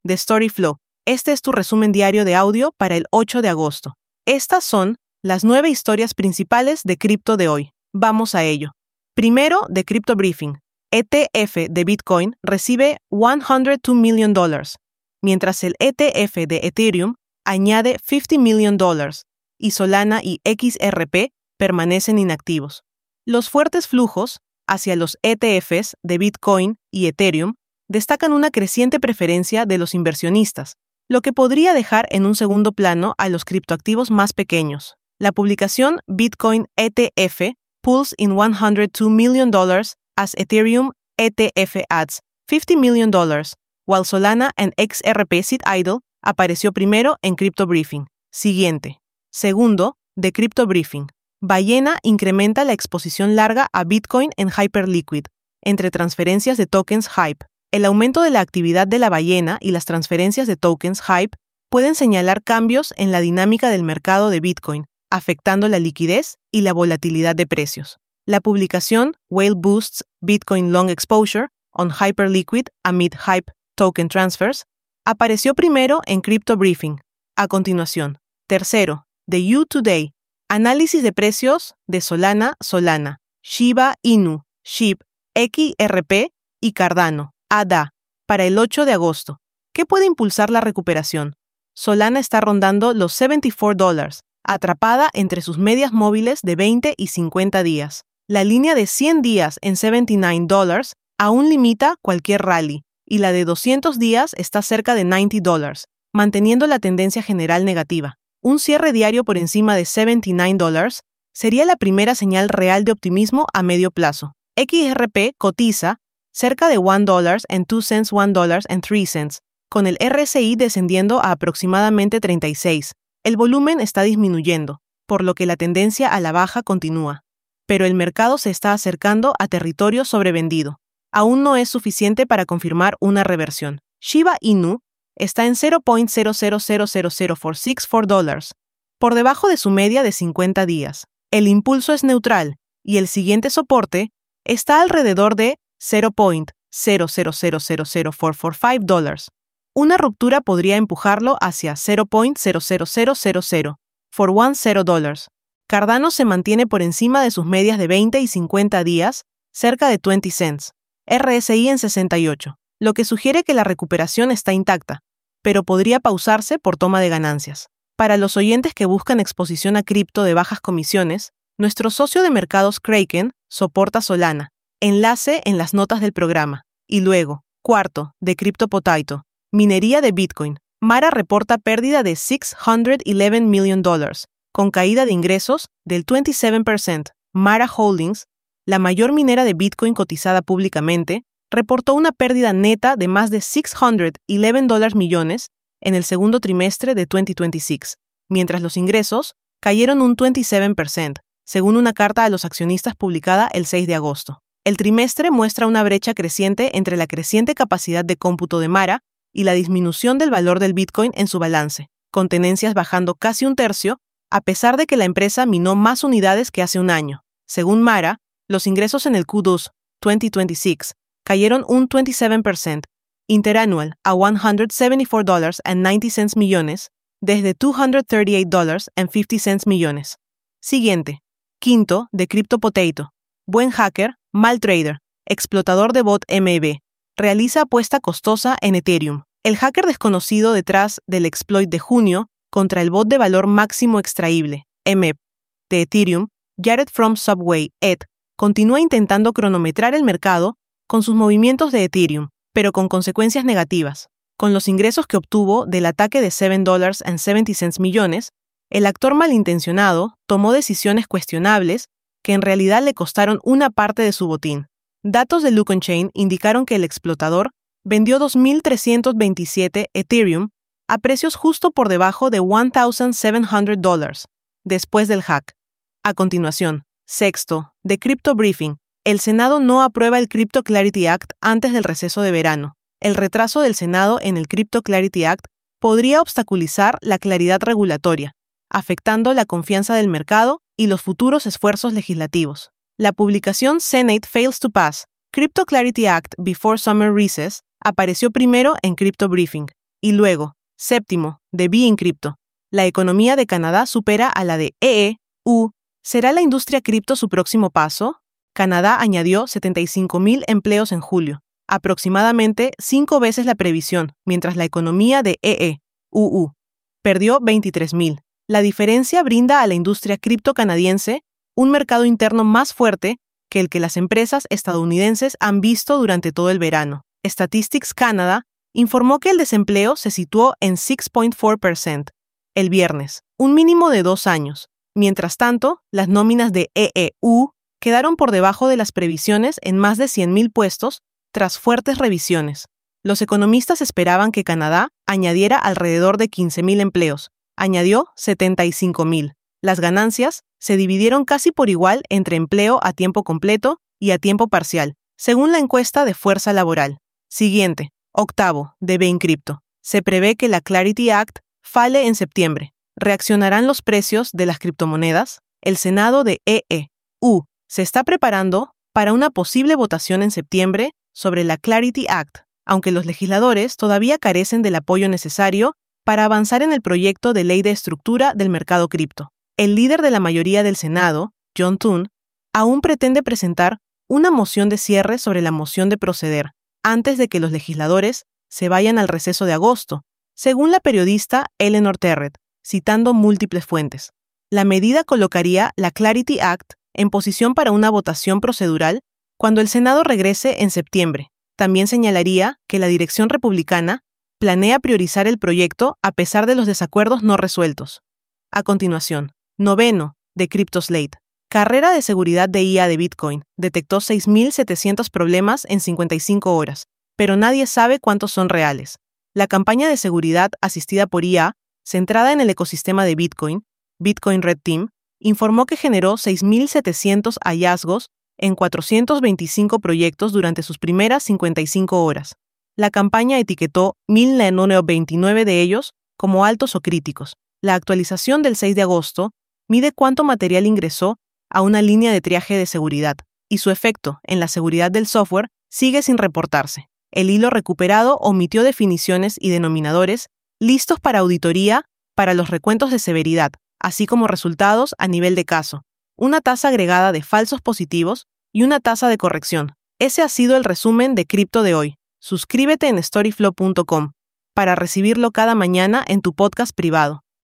de Storyflow. Este es tu resumen diario de audio para el 8 de agosto. Estas son las 9 historias principales de cripto de hoy. Vamos a ello. Primero, de Crypto Briefing. ETF de Bitcoin recibe $102 million, mientras el ETF de Ethereum añade $50 million y Solana y XRP permanecen inactivos. Los fuertes flujos hacia los ETFs de Bitcoin y Ethereum destacan una creciente preferencia de los inversionistas, lo que podría dejar en un segundo plano a los criptoactivos más pequeños. La publicación Bitcoin ETF pulls in $102 million as Ethereum ETF adds $50 million, while Solana and XRP sit idle apareció primero en Crypto Briefing. Siguiente. Segundo, de Crypto Briefing. Ballena incrementa la exposición larga a Bitcoin en Hyperliquid, entre transferencias de tokens Hype. El aumento de la actividad de la ballena y las transferencias de tokens Hype pueden señalar cambios en la dinámica del mercado de Bitcoin, afectando la liquidez y la volatilidad de precios. La publicación Whale Boosts Bitcoin Long Exposure on Hyperliquid Amid Hype Token Transfers apareció primero en Crypto Briefing. A continuación. Tercero, de You Today. Análisis de precios de Solana, Shiba Inu, SHIB, XRP y Cardano, ADA, para el 8 de agosto. ¿Qué puede impulsar la recuperación? Solana está rondando los $74, atrapada entre sus medias móviles de 20 y 50 días. La línea de 100 días en $79 aún limita cualquier rally, y la de 200 días está cerca de $90, manteniendo la tendencia general negativa. Un cierre diario por encima de $79 sería la primera señal real de optimismo a medio plazo. XRP cotiza cerca de $1.02, $1.03, con el RSI descendiendo a aproximadamente 36. El volumen está disminuyendo, por lo que la tendencia a la baja continúa. Pero el mercado se está acercando a territorio sobrevendido. Aún no es suficiente para confirmar una reversión. Shiba Inu está en $0.00000464, por debajo de su media de 50 días. El impulso es neutral y el siguiente soporte está alrededor de $0.00000445. Una ruptura podría empujarlo hacia $0.00000 Cardano se mantiene por encima de sus medias de 20 y 50 días, cerca de 20 cents. RSI en 68, lo que sugiere que la recuperación está intacta, pero podría pausarse por toma de ganancias. Para los oyentes que buscan exposición a cripto de bajas comisiones, nuestro socio de mercados Kraken soporta Solana. Enlace en las notas del programa. Y luego, cuarto, de CryptoPotato. Minería de Bitcoin. Mara reporta pérdida de $611 million, con caída de ingresos del 27%. Mara Holdings, la mayor minera de Bitcoin cotizada públicamente, reportó una pérdida neta de más de $611 millones en el segundo trimestre de 2026, mientras los ingresos cayeron un 27%, según una carta a los accionistas publicada el 6 de agosto. El trimestre muestra una brecha creciente entre la creciente capacidad de cómputo de Mara y la disminución del valor del Bitcoin en su balance, con tenencias bajando casi un tercio, a pesar de que la empresa minó más unidades que hace un año. Según Mara, los ingresos en el Q2 2026 cayeron un 27%, interanual a $174.90 millones, desde $238.50 millones. Siguiente. Quinto, de CryptoPotato. Buen hacker, mal trader, explotador de bot MEV, realiza apuesta costosa en Ethereum. El hacker desconocido detrás del exploit de junio contra el bot de valor máximo extraíble, MEV, de Ethereum, Jared from Subway, ETH, continúa intentando cronometrar el mercado con sus movimientos de Ethereum, pero con consecuencias negativas. Con los ingresos que obtuvo del ataque de $7.70 millones, el actor malintencionado tomó decisiones cuestionables que en realidad le costaron una parte de su botín. Datos de LuconChain indicaron que el explotador vendió 2.327 Ethereum a precios justo por debajo de $1,700 después del hack. A continuación, sexto, de Crypto Briefing. El Senado no aprueba el Crypto Clarity Act antes del receso de verano. El retraso del Senado en el Crypto Clarity Act podría obstaculizar la claridad regulatoria, afectando la confianza del mercado y los futuros esfuerzos legislativos. La publicación Senate Fails to Pass, Crypto Clarity Act Before Summer Recess, apareció primero en Crypto Briefing. Y luego, séptimo, de Be in Crypto. La economía de Canadá supera a la de EU. ¿Será la industria cripto su próximo paso? Canadá añadió 75,000 empleos en julio, aproximadamente 5 veces la previsión, mientras la economía de EU perdió 23,000. La diferencia brinda a la industria cripto canadiense un mercado interno más fuerte que el que las empresas estadounidenses han visto durante todo el verano. Statistics Canada informó que el desempleo se situó en 6.4% el viernes, un mínimo de 2 años. Mientras tanto, las nóminas de EU quedaron por debajo de las previsiones en más de 100,000 puestos tras fuertes revisiones. Los economistas esperaban que Canadá añadiera alrededor de 15,000 empleos. Añadió 75,000. Las ganancias se dividieron casi por igual entre empleo a tiempo completo y a tiempo parcial, según la encuesta de fuerza laboral. Siguiente, octavo, de Be in Crypto. Se prevé que la Clarity Act fale en septiembre. ¿Reaccionarán los precios de las criptomonedas? El Senado de EU se está preparando para una posible votación en septiembre sobre la Clarity Act, aunque los legisladores todavía carecen del apoyo necesario para avanzar en el proyecto de ley de estructura del mercado cripto. El líder de la mayoría del Senado, John Thune, aún pretende presentar una moción de cierre sobre la moción de proceder antes de que los legisladores se vayan al receso de agosto, según la periodista Eleanor Terrett, citando múltiples fuentes. La medida colocaría la Clarity Act en posición para una votación procedural cuando el Senado regrese en septiembre. También señalaría que la dirección republicana planea priorizar el proyecto a pesar de los desacuerdos no resueltos. A continuación, noveno, de CryptoSlate. Carrera de seguridad de IA de Bitcoin detectó 6,700 problemas en 55 horas, pero nadie sabe cuántos son reales. La campaña de seguridad asistida por IA, centrada en el ecosistema de Bitcoin, Bitcoin Red Team, informó que generó 6,700 hallazgos en 425 proyectos durante sus primeras 55 horas. La campaña etiquetó 1,929 de ellos como altos o críticos. La actualización del 6 de agosto mide cuánto material ingresó a una línea de triaje de seguridad, y su efecto en la seguridad del software sigue sin reportarse. El hilo recuperado omitió definiciones y denominadores listos para auditoría para los recuentos de severidad, así como resultados a nivel de caso, una tasa agregada de falsos positivos y una tasa de corrección. Ese ha sido el resumen de Cripto de hoy. Suscríbete en storyflow.com para recibirlo cada mañana en tu podcast privado.